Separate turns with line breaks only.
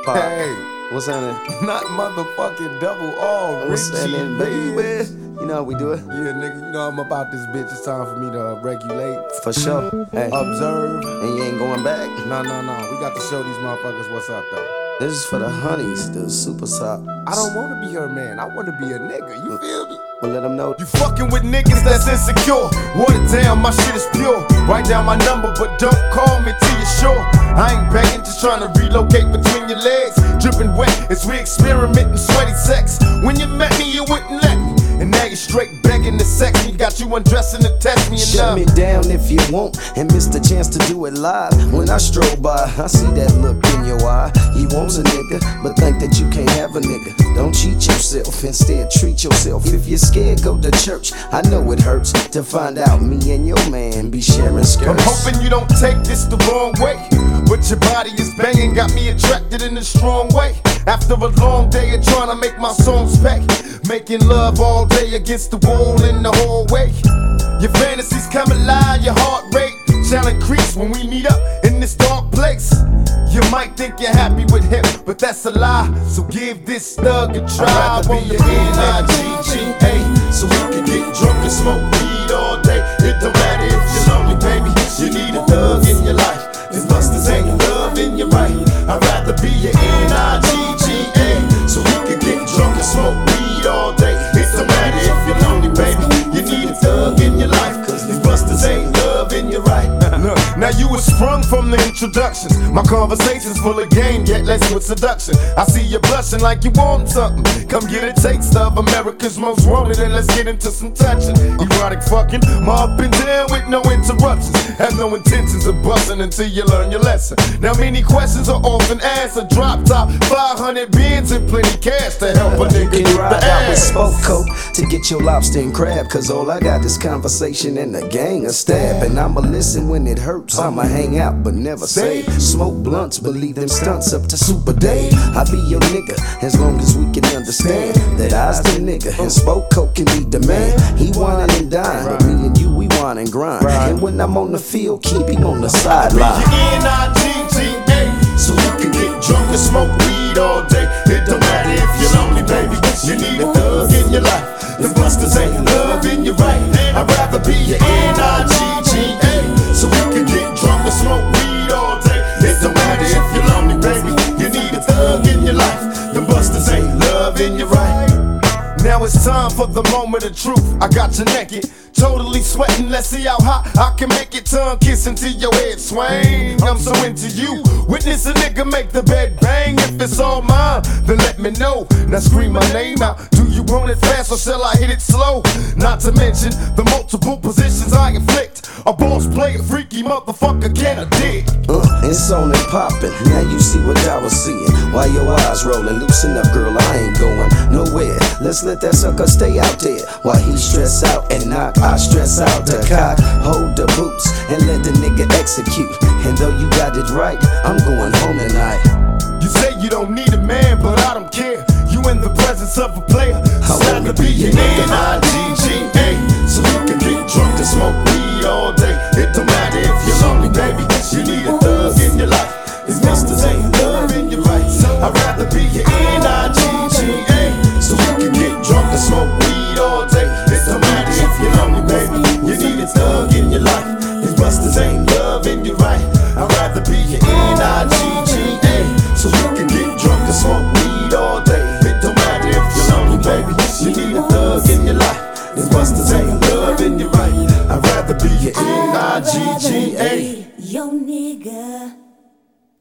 Pop.
Hey,
What's happening?
not motherfucking double R,
What's
Richie,
happening, baby? You know how we do it?
Yeah, nigga, you know I'm about this bitch. It's time for me to regulate,
For sure. Hey,
observe.
and you ain't going back?
No. We got to show these motherfuckers what's up, though.
This is for the honeys, the super top.
I don't want to be her man. I want to be a nigga. You feel me?
Well, let them know.
You fucking with niggas that's insecure. Water down, my shit is pure. Write down my number, but don't call me till you're sure. I ain't begging, just trying to relocate between your legs. Dripping wet as we experimenting sweaty sex. When you met me, you wouldn't let me. And now you're straight begging to sex me. Got you undressing to test me enough.
Shut me down if you want and miss the chance to do it live. When I stroll by, I see that look in your eye. You want a nigga, but think that you can't have a nigga. Don't cheat yourself, instead treat yourself. If you're scared, go to church. I know it hurts to find out me and your man be sharing skirts.
I'm hoping you don't take this the wrong way, but your body is banging, got me attracted in a strong way. After a long day of trying to make my songs pay, making love all day against the wall in the hallway. Your fantasies come alive, your heart rate shall increase when we meet up in this dark place. You might think you're happy with him, but that's a lie. So give this thug a try. I'd rather be your N-I-G-G-A, so we can get drunk and smoke weed all day. It don't matter if you're lonely, baby. You need a thug in your life. If busters ain't loving you right, I'd rather be your N-I-G-G-A, so we can get drunk and smoke weed all day. It don't matter if you're lonely, baby. You need a thug in your life, cause these busters ain't loving you right. Look, now you was sprung from the introductions. My conversation's full of game, yet less with seduction. I see you blushing like you want something. Come get a taste of America's most wanted, and let's get into some touching. Erotic fucking, my up and down with no interruptions. Have no intentions of busting until you learn your lesson. Now many questions are often asked. A drop top, 500 bins and plenty cash to help a nigga
You
get
can
the
ride out with
ass.
Spoke Coat to get your lobster and crab. Cause all I got is conversation and a gang of stab. And I'ma listen when it hurts, I'ma hang out but never say. Smoke blunts, believe them stunts up to Super Day. I be your nigga as long as we can understand that I's the nigga and Spoke Coat can be the man. He whining and dine, but me and you, we whine and grind. And when I'm on the field, keep him on the sideline.
N-I-G-G-A, so you can get drunk and smoke weed all day. It don't matter if you're lonely, baby. You need a thug in your life. The busters ain't loving you right. I'd rather be your N-I-G-G-A, so you can get drunk and smoke weed all day. It don't matter if you're lonely, baby. You need a thug in your life. The busters ain't loving you right. Now it's time for the moment of truth. I got you naked, totally sweating. Let's see how hot I can make it. Tongue kissing till your head swing. I'm so into you. Witness a nigga make the bed bang. If it's all mine, then let me know. Now scream my name out. Do you want it fast or shall I hit it slow? Not to mention the multiple positions I inflict. A boss player, freaky motherfucker, can I dig?
It's on and poppin', now you see what I was seeing. While your eyes rollin', loosen up, girl, I ain't going nowhere. Let's let that sucker stay out there. While he stress out and knock, I stress out the cock. Hold the boots and let the nigga execute. And though you got it right, I'm going home tonight.
You say you don't need a man, but I don't care. You in the presence of a player. I'd rather be your N-I-G-G-A, so you can get drunk and smoke weed all day. It don't matter if you're lonely, baby. You need a thug in your life. These busters ain't loving you right. I'd rather be your N-I-G-G-A, so you can get drunk and smoke weed all day. It don't matter if you're lonely, baby. You need a thug in your life. These busters ain't loving you right. I'd rather be your N-I-G-G-A, so you can get drunk and smoke weed all day. It don't matter if you're lonely, baby. You need a thug in your life. These busters ain't loving you right. I'd rather be your N-I-G-G-A.
Yo nigga.